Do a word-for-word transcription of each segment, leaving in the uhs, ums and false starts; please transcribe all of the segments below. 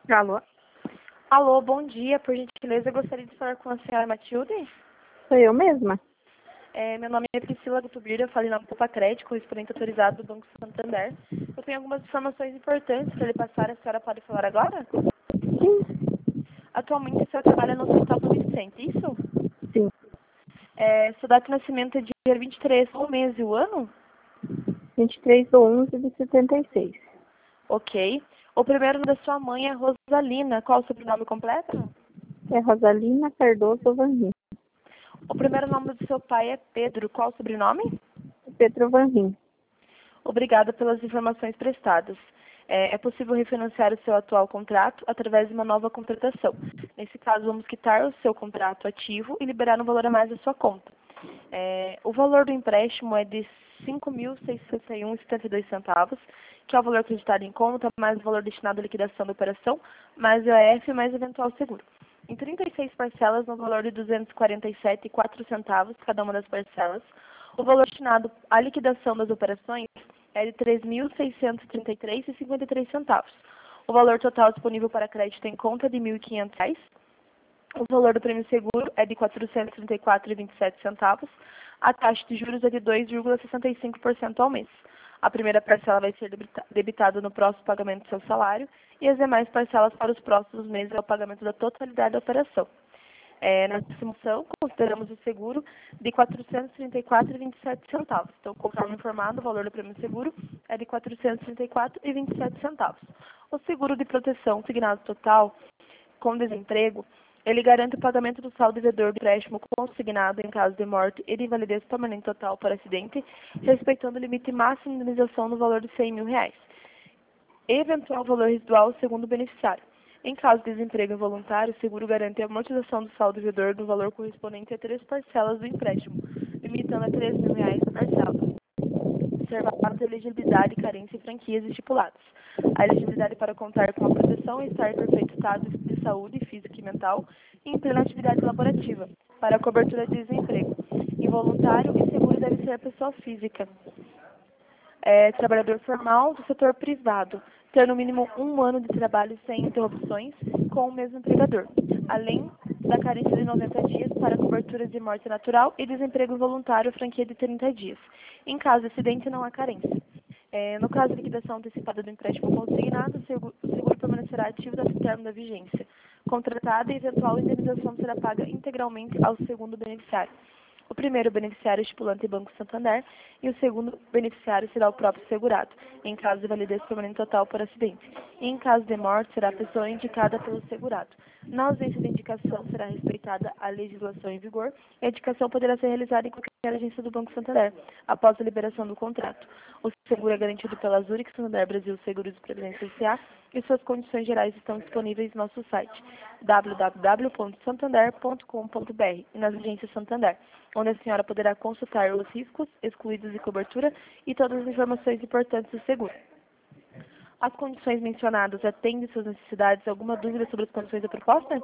Alô? Alô, bom dia. Por gentileza, eu gostaria de falar com a senhora Matilde. Sou eu mesma? É, meu nome é Priscila Gutubira, eu falei na Poupa Crédito, correspondente autorizado do Banco Santander. Eu tenho algumas informações importantes para lhe passar. A senhora pode falar agora? Sim. Atualmente, a senhora trabalha no Hospital do Vicente, isso? Sim. É, sua data de nascimento é dia vinte e três, o mês e o ano? vinte e três de onze de setenta e seis. Ok. O primeiro nome da sua mãe é Rosalina. Qual o sobrenome completo? É Rosalina Cardoso Vanrim. O primeiro nome do seu pai é Pedro. Qual o sobrenome? Pedro Vanrim. Obrigada pelas informações prestadas. É, é possível refinanciar o seu atual contrato através de uma nova contratação. Nesse caso, vamos quitar o seu contrato ativo e liberar um valor a mais da sua conta. É, o valor do empréstimo é de cinco mil seiscentos e um vírgula setenta e dois centavos, que é o valor acreditado em conta, mais o valor destinado à liquidação da operação, mais o I A F, mais eventual seguro. Em trinta e seis parcelas, no valor de duzentos e quarenta e sete vírgula quatro centavos cada uma das parcelas. O valor destinado à liquidação das operações é de três mil seiscentos e trinta e três vírgula cinquenta e três centavos. O valor total disponível para crédito em conta é de mil e quinhentos reais. O valor do prêmio seguro é de quatrocentos e trinta e quatro vírgula vinte e sete centavos. A taxa de juros é de dois vírgula sessenta e cinco por cento ao mês. A primeira parcela vai ser debita- debitada no próximo pagamento do seu salário e as demais parcelas para os próximos meses é o pagamento da totalidade da operação. É, na simulação, consideramos o seguro de quatrocentos e trinta e quatro vírgula vinte e sete centavos. Então, conforme informado, o valor do prêmio seguro é de quatrocentos e trinta e quatro vírgula vinte e sete centavos. O seguro de proteção signado total com desemprego, ele garante o pagamento do saldo devedor do empréstimo consignado em caso de morte e de invalidez permanente total por acidente, respeitando o limite máximo de indenização no valor de cem mil reais. Eventual valor residual segundo o beneficiário. Em caso de desemprego involuntário, o seguro garante a amortização do saldo devedor do valor correspondente a três parcelas do empréstimo, limitando a três mil reais a parcela. Observadas a elegibilidade, carência e franquias estipuladas. A elegibilidade para contar com a proteção é estar em perfeito estado de saúde física e mental e em plena atividade laborativa, para a cobertura de desemprego. Involuntário e seguro deve ser a pessoa física. É, trabalhador formal do setor privado, ter no mínimo um ano de trabalho sem interrupções com o mesmo empregador, além da carência de noventa dias para coberturas de morte natural e desemprego voluntário, franquia de trinta dias. Em caso de acidente, não há carência. É, no caso de liquidação antecipada do empréstimo consignado, o seguro, o seguro permanecerá ativo até o termo da vigência. Contratada e eventual indenização será paga integralmente ao segundo beneficiário. O primeiro beneficiário é o estipulante Banco Santander e o segundo beneficiário será o próprio segurado, em caso de validez permanente total por acidente. E em caso de morte, será a pessoa indicada pelo segurado. Na ausência de indicação, será respeitada a legislação em vigor e a indicação poderá ser realizada em qualquer agência do Banco Santander, após a liberação do contrato. O seguro é garantido pela Zurich Santander Brasil Seguros e Previdência S A e suas condições gerais estão disponíveis no nosso site w w w ponto santander ponto com ponto b r e nas agências Santander, onde a senhora poderá consultar os riscos, excluídos de cobertura e todas as informações importantes do seguro. As condições mencionadas atendem suas necessidades? Alguma dúvida sobre as condições da proposta?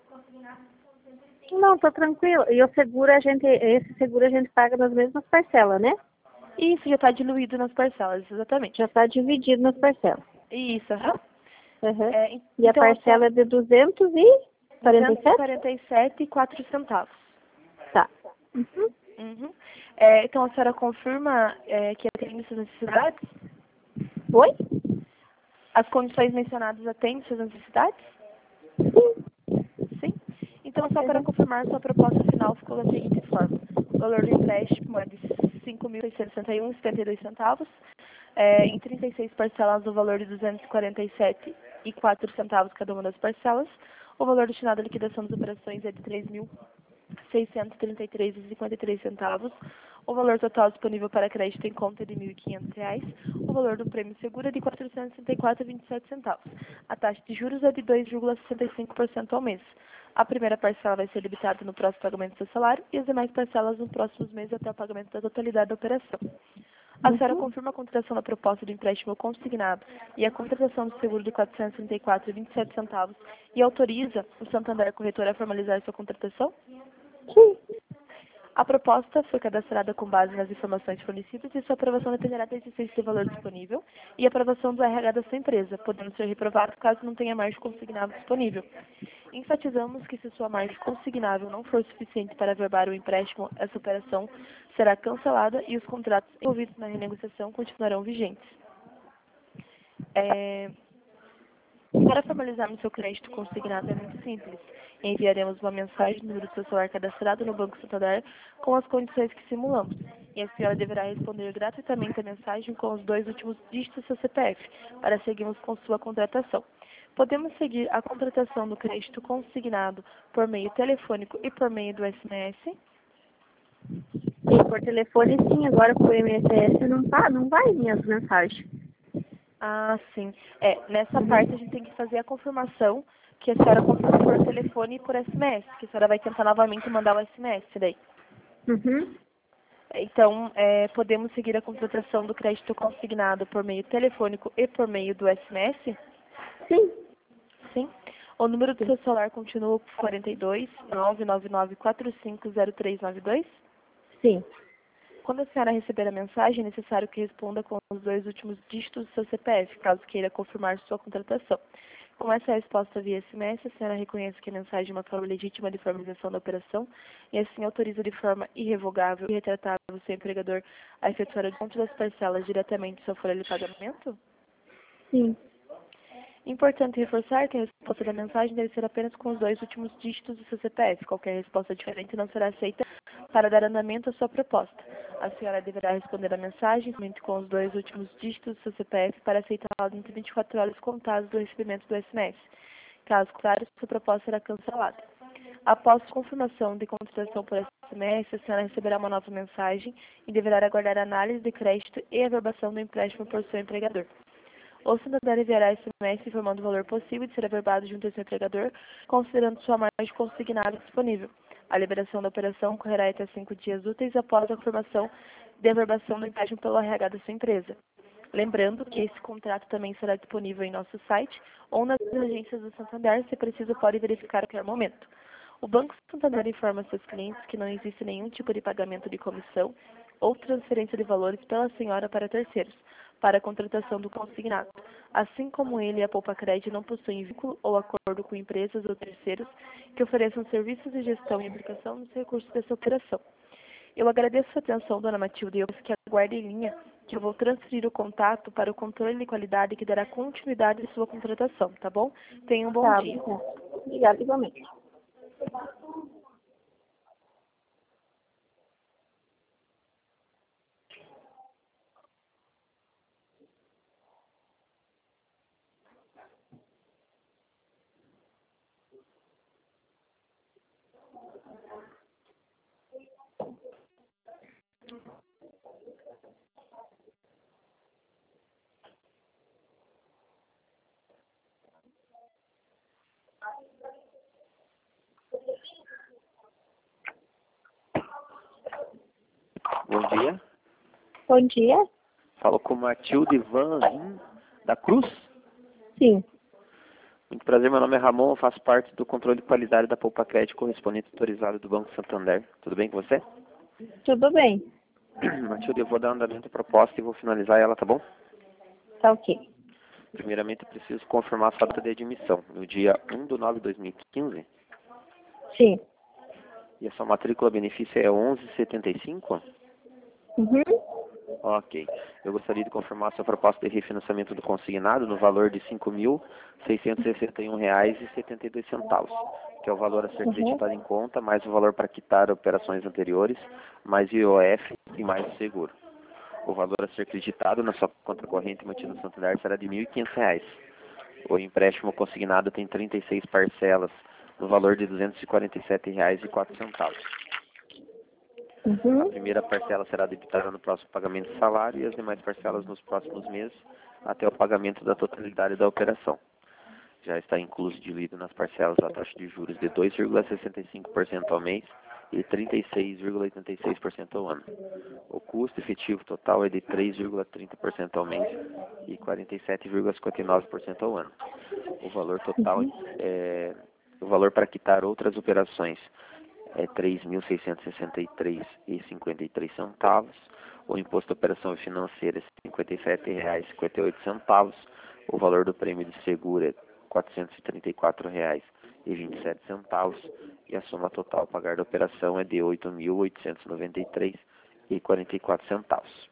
Não, tô tranquilo. E o seguro, a gente, esse seguro a gente paga nas mesmas parcelas, né? Isso, já está diluído nas parcelas, exatamente. Já está dividido nas parcelas. Isso, aham. Uhum. É, E a então, parcela é de duzentos e quarenta e duzentos e sete? quarenta e sete vírgula quatro centavos. Tá. Uhum. Uhum. É, então, a senhora confirma é, que atende suas necessidades? Oi? As condições mencionadas atendem suas necessidades? Sim. Então, só para Uhum. confirmar, sua proposta final ficou da seguinte forma. O valor do empréstimo é de cinco mil seiscentos e sessenta e um vírgula setenta e dois centavos, é, em trinta e seis parcelas no valor de duzentos e quarenta e sete vírgula quatro centavos cada uma das parcelas. O valor destinado à liquidação das operações é de três mil seiscentos e trinta e três vírgula cinquenta e três centavos. O valor total disponível para crédito em conta é de mil e quinhentos reais. O valor do prêmio seguro é de quatrocentos e trinta e quatro vírgula vinte e sete centavos. A taxa de juros é de dois vírgula sessenta e cinco por cento ao mês. A primeira parcela vai ser debitada no próximo pagamento do seu salário e as demais parcelas nos próximos meses até o pagamento da totalidade da operação. A senhora Uhum. confirma a contratação da proposta do empréstimo consignado e a contratação do seguro de quatrocentos e trinta e quatro vírgula vinte e sete centavos e autoriza o Santander Corretora a formalizar sua contratação? Sim. A proposta foi cadastrada com base nas informações fornecidas e sua aprovação dependerá da existência de valor disponível e aprovação do R H da sua empresa, podendo ser reprovado caso não tenha margem consignável disponível. Enfatizamos que se sua margem consignável não for suficiente para averbar o empréstimo, essa operação será cancelada e os contratos envolvidos na renegociação continuarão vigentes. É... Para formalizarmos seu crédito consignado é muito simples. Enviaremos uma mensagem no número do seu celular cadastrado no Banco Santander com as condições que simulamos. E a senhora deverá responder gratuitamente a mensagem com os dois últimos dígitos do seu C P F, para seguirmos com sua contratação. Podemos seguir a contratação do crédito consignado por meio telefônico e por meio do S M S? E por telefone sim, agora por M S S não, tá, não vai minhas mensagens. Ah, sim. É, nessa parte a gente tem que fazer a confirmação que a senhora confirma por telefone e por S M S, que a senhora vai tentar novamente mandar o S M S daí. Uhum. Então, é, podemos seguir a contratação do crédito consignado por meio telefônico e por meio do S M S? Sim. Sim. O número do seu celular continua por quarenta e dois, nove nove nove, quatro cinco zero três nove dois? Sim. Quando a senhora receber a mensagem, é necessário que responda com os dois últimos dígitos do seu C P F, caso queira confirmar sua contratação. Com essa resposta via S M S, a senhora reconhece que a mensagem é uma forma legítima de formalização da operação e assim autoriza de forma irrevogável e retratável o seu empregador a efetuar o desconto das parcelas diretamente em sua folha de pagamento? Sim. Importante reforçar que a resposta da mensagem deve ser apenas com os dois últimos dígitos do seu C P F. Qualquer resposta diferente não será aceita para dar andamento à sua proposta. A senhora deverá responder a mensagem somente com os dois últimos dígitos do seu C P F para aceitá-la dentro de vinte e quatro horas contadas do recebimento do S M S. Caso contrário, sua proposta será cancelada. Após confirmação de contratação por S M S, a senhora receberá uma nova mensagem e deverá aguardar a análise de crédito e averbação do empréstimo por seu empregador. O Santander enviará S M S informando o valor possível de ser averbado junto ao seu empregador, considerando sua margem consignada disponível. A liberação da operação ocorrerá até cinco dias úteis após a confirmação de averbação do empréstimo pelo R H da sua empresa. Lembrando que esse contrato também será disponível em nosso site ou nas agências do Santander, se preciso pode verificar a qualquer momento. O Banco Santander informa seus clientes que não existe nenhum tipo de pagamento de comissão ou transferência de valores pela senhora para terceiros, para a contratação do consignado. Assim como ele e a Poupa Cred não possuem vínculo ou acordo com empresas ou terceiros que ofereçam serviços de gestão e aplicação nos recursos dessa operação. Eu agradeço a atenção, dona Matilde, e eu peço que aguarde em linha, que eu vou transferir o contato para o controle de qualidade que dará continuidade à sua contratação, tá bom? Tenha um bom Tá, dia. obrigada. Obrigada, igualmente. Bom dia. Bom dia. Falo com Matilde Van Rim, da Cruz. Sim. Muito prazer, meu nome é Ramon, eu faço parte do controle de qualidade da Poupa Cred, correspondente autorizado do Banco Santander. Tudo bem com você? Tudo bem. Matilde, eu vou dar andamento à proposta e vou finalizar ela, tá bom? Tá ok. Primeiramente, eu preciso confirmar a sua data de admissão, no dia um de nove de dois mil e quinze. Sim. E a sua matrícula benefício é onze setenta e cinco? Uhum. Ok. Eu gostaria de confirmar a sua proposta de refinanciamento do consignado no valor de cinco mil seiscentos e sessenta e um reais e setenta e dois centavos, que é o valor a ser acreditado em conta, mais o valor para quitar operações anteriores, mais I O F e mais o seguro. O valor a ser acreditado na sua conta corrente mantida no Santander será de mil e quinhentos reais. O empréstimo consignado tem trinta e seis parcelas, no valor de duzentos e quarenta e sete reais e quatro centavos. Uhum. A primeira parcela será debitada no próximo pagamento de salário e as demais parcelas nos próximos meses, até o pagamento da totalidade da operação. Já está incluso diluído nas parcelas a taxa de juros de dois vírgula sessenta e cinco por cento ao mês e trinta e seis vírgula oitenta e seis por cento ao ano. O custo efetivo total é de três vírgula trinta por cento ao mês e quarenta e sete vírgula cinquenta e nove por cento ao ano. O valor total, é, o valor para quitar outras operações é três mil seiscentos e sessenta e três reais e cinquenta e três centavos. O imposto de operação financeira é cinquenta e sete reais e cinquenta e oito centavos. O valor do prêmio de seguro é quatrocentos e trinta e quatro reais e vinte e sete centavos. E a soma total a pagar da operação é de oito mil oitocentos e noventa e três reais e quarenta e quatro centavos.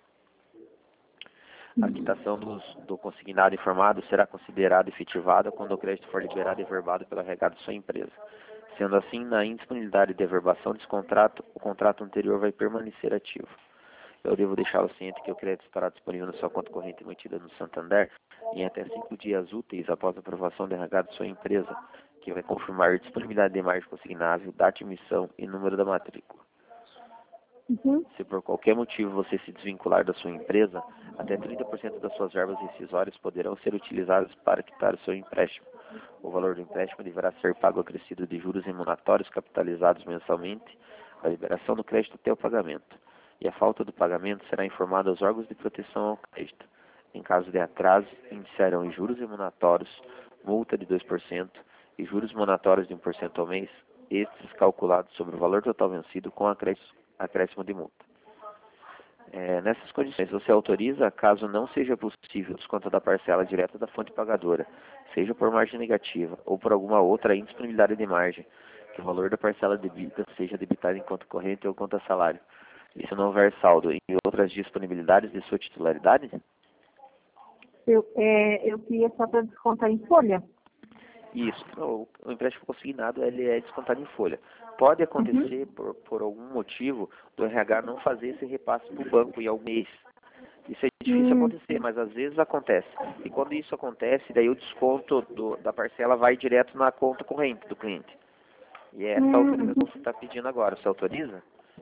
A quitação dos, do consignado informado será considerada efetivada quando o crédito for liberado e averbado pelo R H de sua empresa. Sendo assim, na indisponibilidade de averbação desse contrato, o contrato anterior vai permanecer ativo. Eu devo deixá-lo ciente que o crédito estará disponível na sua conta corrente mantida no Santander em até cinco dias úteis após a aprovação do R H de sua empresa, que vai confirmar a disponibilidade de margem consignável, data de emissão e número da matrícula. Uhum. Se por qualquer motivo você se desvincular da sua empresa, até trinta por cento das suas verbas rescisórias poderão ser utilizadas para quitar o seu empréstimo. O valor do empréstimo deverá ser pago acrescido de juros remuneratórios capitalizados mensalmente, a liberação do crédito até o pagamento. E a falta do pagamento será informada aos órgãos de proteção ao crédito. Em caso de atraso, indiciarão em juros remuneratórios, multa de dois por cento e juros monatórios de um por cento ao mês, estes calculados sobre o valor total vencido com acréscimo acréscimo de multa. É, nessas condições, você autoriza, caso não seja possível, o desconto da parcela direta da fonte pagadora, seja por margem negativa ou por alguma outra indisponibilidade de margem, que o valor da parcela debita seja debitado em conta corrente ou conta salário. E se não houver saldo em outras disponibilidades de sua titularidade? Eu, é, eu queria só para descontar em folha. Isso, o, o empréstimo consignado ele é descontado em folha. Pode acontecer, uhum. por, por algum motivo, do R H não fazer esse repasse para o banco em algum mês. Isso é difícil Hum. acontecer, mas às vezes acontece. E quando isso acontece, daí o desconto do, da parcela vai direto na conta corrente do cliente. E é essa Hum. autorização que você está pedindo agora. Você autoriza?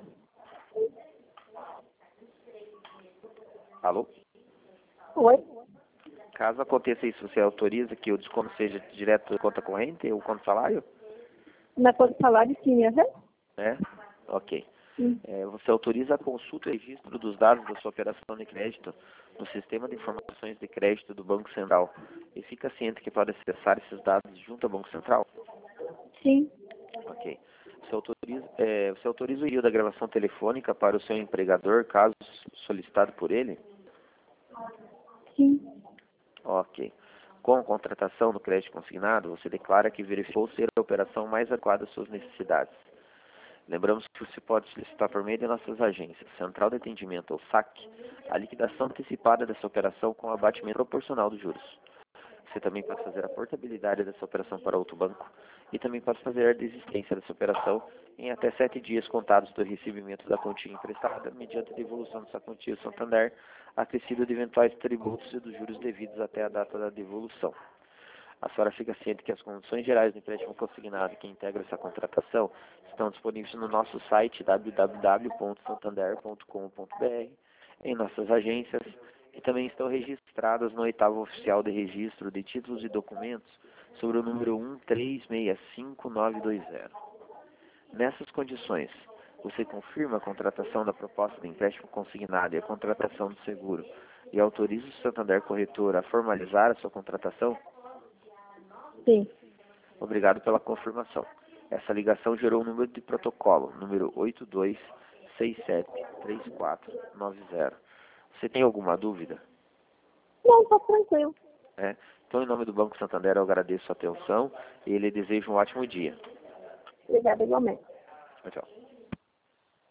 Alô? Oi? Caso aconteça isso, você autoriza que o desconto seja direto da conta corrente ou conta salário? Na conta salário, sim, aham. É? Ok. Hum. É, você autoriza a consulta e registro dos dados da sua operação de crédito no Sistema de Informações de Crédito do Banco Central e fica ciente que pode acessar esses dados junto ao Banco Central? Sim. Ok. Você autoriza, é, você autoriza o envio da gravação telefônica para o seu empregador, caso solicitado por ele? Sim. Ok. Com a contratação do crédito consignado, você declara que verificou ser a operação mais adequada às suas necessidades. Lembramos que você pode solicitar por meio de nossas agências, Central de Atendimento ou S A C, a liquidação antecipada dessa operação com abatimento proporcional dos juros. Você também pode fazer a portabilidade dessa operação para outro banco e também pode fazer a desistência dessa operação em até sete dias contados do recebimento da quantia emprestada, mediante a devolução dessa quantia ao Santander, acrescido de eventuais tributos e dos juros devidos até a data da devolução. A senhora fica ciente que as condições gerais do empréstimo consignado que integram essa contratação estão disponíveis no nosso site w w w ponto santander ponto com ponto b r, em nossas agências, e também estão registradas no oitavo oficial de registro de títulos e documentos sobre o número um três seis cinco nove dois zero. Nessas condições, você confirma a contratação da proposta de empréstimo consignado e a contratação do seguro e autoriza o Santander Corretora a formalizar a sua contratação? Sim. Obrigado pela confirmação. Essa ligação gerou um número de protocolo, número oito dois seis sete três quatro nove zero. Você tem alguma dúvida? Não, tá tranquilo. É? Então, em nome do Banco Santander, eu agradeço a atenção e lhe desejo um ótimo dia. Obrigada igualmente. Tchau, tchau.